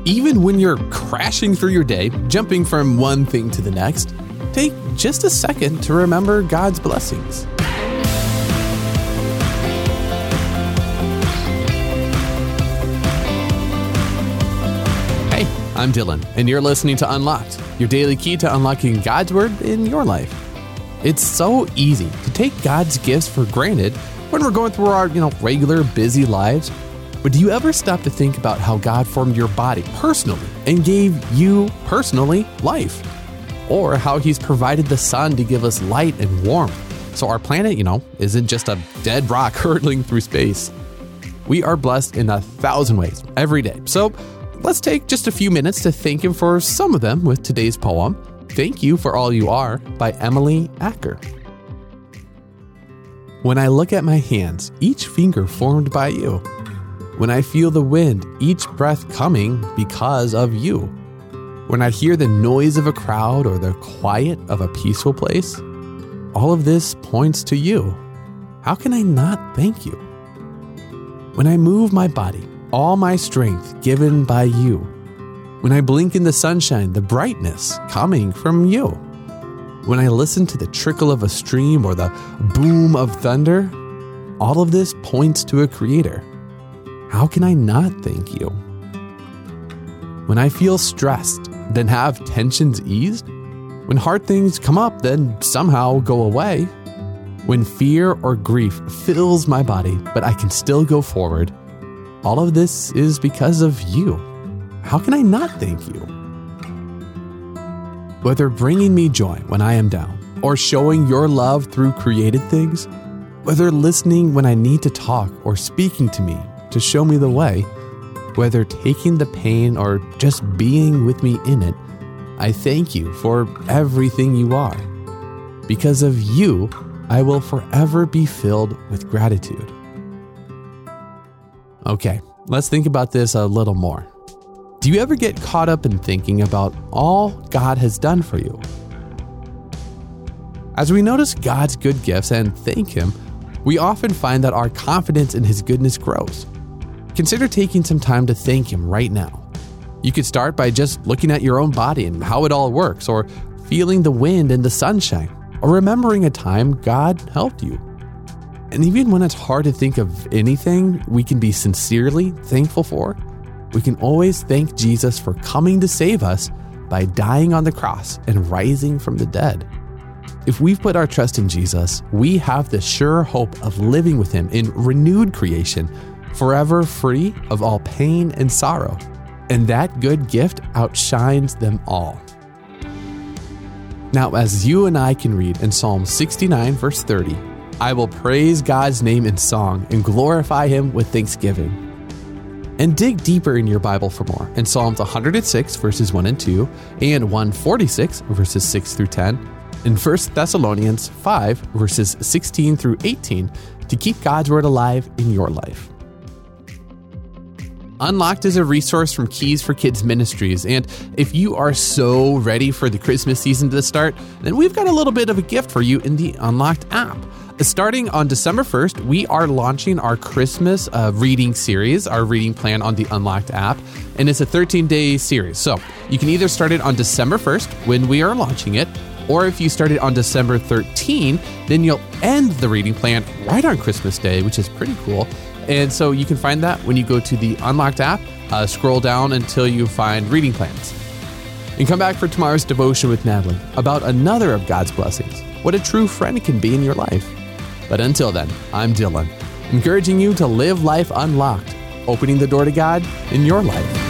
Even when you're crashing through your day, jumping from one thing to the next, take just a second to remember God's blessings. Hey, I'm Dylan, and you're listening to Unlocked, your daily key to unlocking God's Word in your life. It's so easy to take God's gifts for granted when we're going through our, regular busy lives. But do you ever stop to think about how God formed your body personally and gave you personally life? Or how He's provided the sun to give us light and warmth, so our planet, isn't just a dead rock hurtling through space. We are blessed in 1,000 ways every day. So let's take just a few minutes to thank Him for some of them with today's poem, Thank You for All You Are by Emily Acker. When I look at my hands, each finger formed by you. When I feel the wind, each breath coming because of you. When I hear the noise of a crowd or the quiet of a peaceful place, all of this points to you. How can I not thank you? When I move my body, all my strength given by you. When I blink in the sunshine, the brightness coming from you. When I listen to the trickle of a stream or the boom of thunder, all of this points to a creator. How can I not thank you? When I feel stressed, then have tensions eased? When hard things come up, then somehow go away? When fear or grief fills my body, but I can still go forward, all of this is because of you. How can I not thank you? Whether bringing me joy when I am down, or showing your love through created things, whether listening when I need to talk or speaking to me to show me the way, whether taking the pain or just being with me in it, I thank you for everything you are. Because of you, I will forever be filled with gratitude. Okay, let's think about this a little more. Do you ever get caught up in thinking about all God has done for you? As we notice God's good gifts and thank Him, we often find that our confidence in His goodness grows. Consider taking some time to thank Him right now. You could start by just looking at your own body and how it all works, or feeling the wind and the sunshine, or remembering a time God helped you. And even when it's hard to think of anything we can be sincerely thankful for, we can always thank Jesus for coming to save us by dying on the cross and rising from the dead. If we've put our trust in Jesus, we have the sure hope of living with Him in renewed creation, forever free of all pain and sorrow. And that good gift outshines them all. Now, as you and I can read in Psalm 69, verse 30, I will praise God's name in song and glorify Him with thanksgiving. And dig deeper in your Bible for more in Psalms 106, verses 1 and 2, and 146, verses 6 through 10, and 1 Thessalonians 5, verses 16 through 18, to keep God's Word alive in your life. Unlocked is a resource from Keys for Kids Ministries, and if you are so ready for the Christmas season to start, then we've got a little bit of a gift for you in the Unlocked app. Starting on December 1st, we are launching our Christmas reading series, our reading plan on the Unlocked app, and it's a 13-day series. So you can either start it on December 1st when we are launching it, or if you start it on December 13, then you'll end the reading plan right on Christmas Day, which is pretty cool. And so you can find that when you go to the Unlocked app, scroll down until you find reading plans. And come back for tomorrow's devotion with Natalie about another of God's blessings, what a true friend can be in your life. But until then, I'm Dylan, encouraging you to live life unlocked, opening the door to God in your life.